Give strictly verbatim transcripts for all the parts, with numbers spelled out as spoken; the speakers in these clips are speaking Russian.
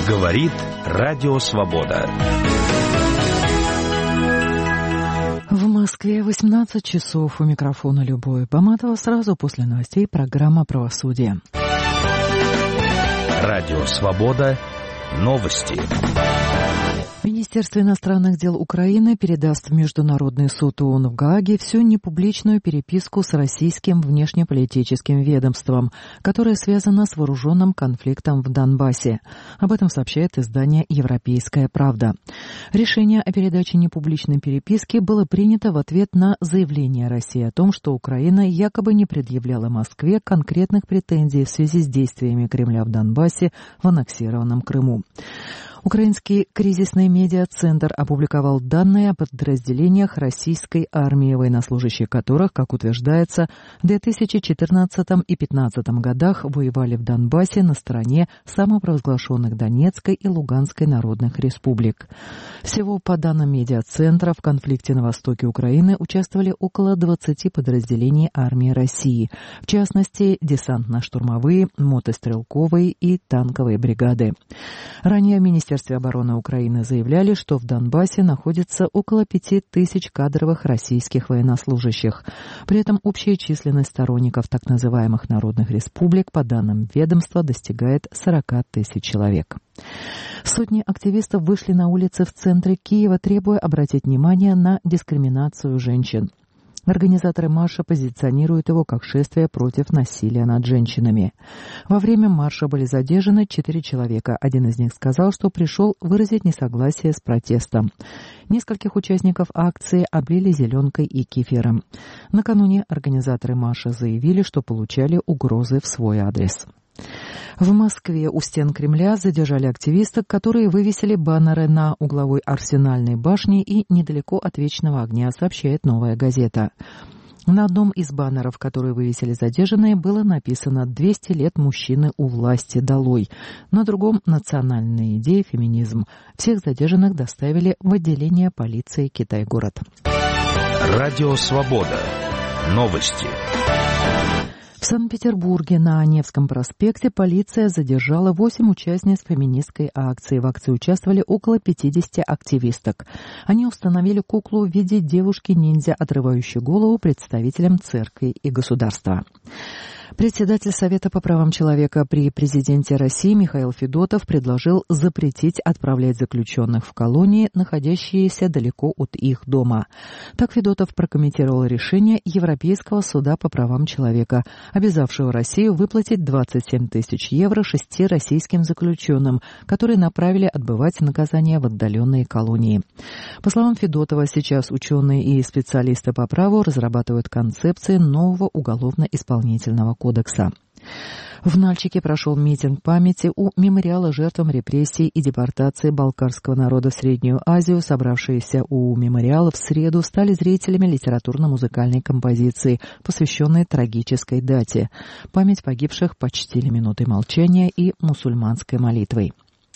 Говорит Радио Свобода. В Москве восемнадцать часов. У микрофона Любовь Баматова. Сразу после новостей программа «Правосудие». Радио Свобода. Новости. Министерство иностранных дел Украины передаст в Международный суд ООН в Гааге всю непубличную переписку с российским внешнеполитическим ведомством, которая связана с вооруженным конфликтом в Донбассе. Об этом сообщает издание «Европейская правда». Решение о передаче непубличной переписки было принято в ответ на заявление России о том, что Украина якобы не предъявляла Москве конкретных претензий в связи с действиями Кремля в Донбассе в аннексированном Крыму. Украинский кризисный медиацентр опубликовал данные о подразделениях российской армии, военнослужащие которых, как утверждается, в две тысячи четырнадцатом и две тысячи пятнадцатом годах воевали в Донбассе на стороне самопровозглашенных Донецкой и Луганской народных республик. Всего, по данным медиацентра, в конфликте на востоке Украины участвовали около двадцати подразделений армии России, в частности, десантно-штурмовые, мотострелковые и танковые бригады. Ранее в Министерстве обороны Украины заявляли, что в Донбассе находится около пяти тысяч кадровых российских военнослужащих. При этом общая численность сторонников так называемых народных республик, по данным ведомства, достигает сорока тысяч человек. Сотни активистов вышли на улицы в центре Киева, требуя обратить внимание на дискриминацию женщин. Организаторы марша позиционируют его как шествие против насилия над женщинами. Во время марша были задержаны четыре человека. Один из них сказал, что пришел выразить несогласие с протестом. Нескольких участников акции облили зеленкой и кефиром. Накануне организаторы марша заявили, что получали угрозы в свой адрес. В Москве у стен Кремля задержали активисток, которые вывесили баннеры на угловой Арсенальной башне и недалеко от Вечного огня, сообщает «Новая газета». На одном из баннеров, которые вывесили задержанные, было написано «двести лет мужчины у власти долой». На другом «Национальная идея, феминизм». Всех задержанных доставили в отделение полиции Китай-город. Радио Свобода. Новости. В Санкт-Петербурге на Невском проспекте полиция задержала восемь участниц феминистской акции. В акции участвовали около пятидесяти активисток. Они установили куклу в виде девушки-ниндзя, отрывающей голову представителям церкви и государства. Председатель Совета по правам человека при президенте России Михаил Федотов предложил запретить отправлять заключенных в колонии, находящиеся далеко от их дома. Так Федотов прокомментировал решение Европейского суда по правам человека, обязавшего Россию выплатить двадцать семь тысяч евро шести российским заключенным, которые направили отбывать наказание в отдаленные колонии. По словам Федотова, сейчас ученые и специалисты по праву разрабатывают концепции нового уголовно-исполнительного кодекса. В Нальчике прошел митинг памяти у мемориала жертвам репрессий и депортации балкарского народа в Среднюю Азию. Собравшиеся у мемориала в среду стали зрителями литературно-музыкальной композиции, посвященной трагической дате. Память погибших почтили минутой молчания и мусульманской молитвой.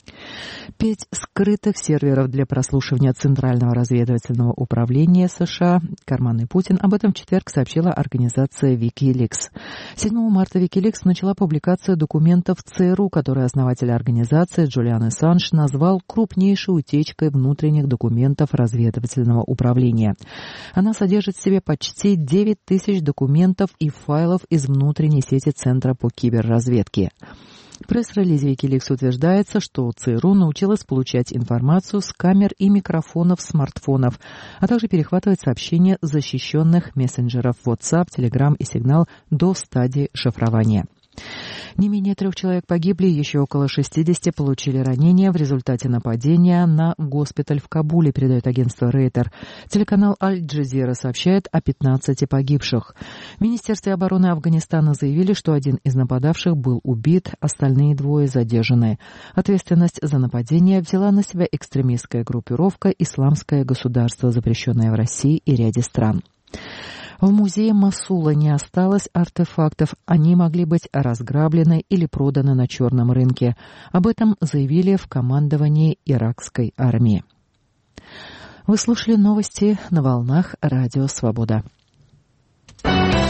Пять скрытых серверов для прослушивания Центрального разведывательного управления США «Карманный Путин». Об этом в четверг сообщила организация Wikileaks. седьмого марта Wikileaks начала публикацию документов ЦРУ, которые основатель организации Джулиан Ассанж назвал крупнейшей утечкой внутренних документов разведывательного управления. Она содержит в себе почти девять тысяч документов и файлов из внутренней сети Центра по киберразведке. В пресс-релизе Wikileaks утверждается, что ЦРУ научилась получать информацию с камер и микрофонов смартфонов, а также перехватывать сообщения защищенных мессенджеров WhatsApp, Telegram и Signal до стадии шифрования. Не менее трех человек погибли, еще около шестидесяти получили ранения в результате нападения на госпиталь в Кабуле, передает агентство Рейтер. Телеканал Аль-Джазира сообщает о пятнадцати погибших. В Министерстве обороны Афганистана заявили, что один из нападавших был убит, остальные двое задержаны. Ответственность за нападение взяла на себя экстремистская группировка «Исламское государство», запрещенное в России и ряде стран. В музее Мосула не осталось артефактов, они могли быть разграблены или проданы на черном рынке. Об этом заявили в командовании иракской армии. Вы слушали новости на волнах Радио Свобода.